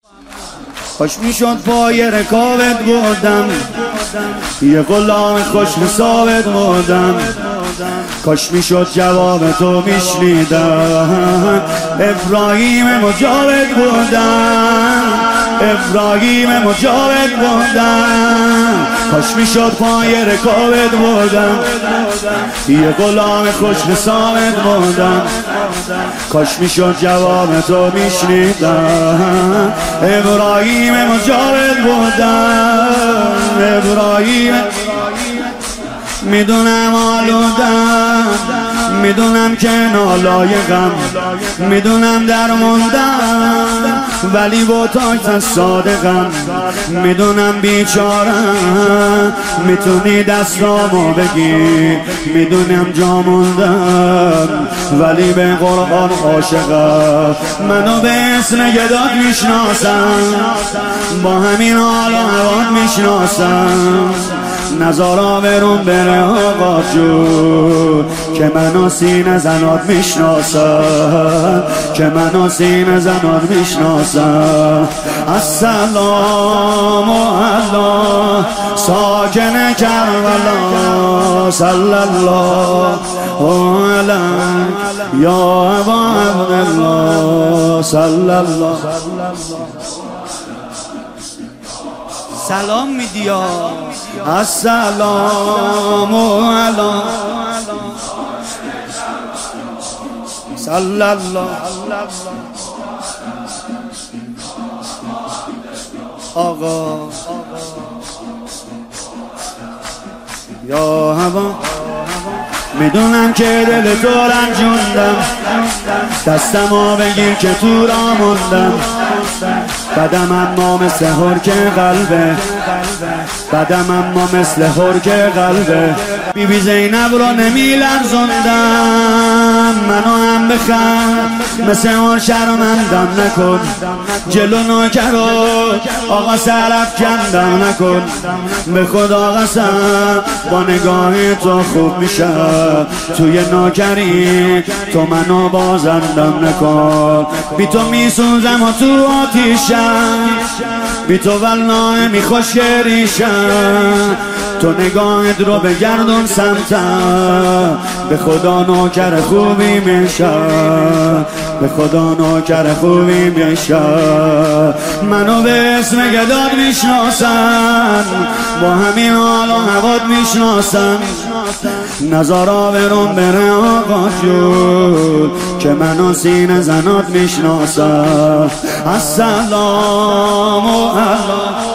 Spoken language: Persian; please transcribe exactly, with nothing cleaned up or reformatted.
خوش میشد پای رکابت بودم، یه غلام خوش حسابت بودم. کاش میشد جواب تو میشنیدم، ابراهیم مجابت بودم، ابراهیم مجابت بودم. کاش میشد پای رکابت بودم، یه غلام خوش حسابت بودم. کاش میشد جواب تو میشنیدم، ابراهیم مجابت بودم، ابراهیم. میدونم آلودم، میدونم که نالایقم، میدونم درموندم ولی با تاکت صادقم. میدونم بیچارم، میتونی دستامو بگی. میدونم جا موندم ولی به قرآن عاشقم. منو به اسم گدات میشناسم، با همین حال و هوات میشناسم. نزارا برون بره آقا جون، که منو سینه زنات میشناسم، که منو سینه زنات میشناسم. السلام علی ساکن کربلا، صلی الله علیک یا ابا عبدالله، صلی الله. سلام میدی السلام علی صلی الله. آقا یا هوا، میدونم که دل تو رنجوندم، دستمو بگیر که تو را موندم. بدم اما مثل هرک قلبه، بدم اما مثل هرک قلبه. بی بی زینب رو نمی لرزوندم، منو هم بخند مثل هر شرمندم نکن. جلو نوکر رو آقا سرف کندم نکن. به خدا قسم با نگاه تو خوب میشم، توی نوکری تو منو بازندم نکن. بی تو میسوزم و تو آتیشم، بی تو والله میخوش ریشم. تو نگاهت رو بگردون سمتم، به خدا نوکر خوبی میشم، به خدا نوکر خوبی میشم. منو به اسم گدات میشناسن، با همین حال و هوات میشناسن. نزارا برون بره آقا جون، که منو سینه زنات میشناسن. السلام علیکم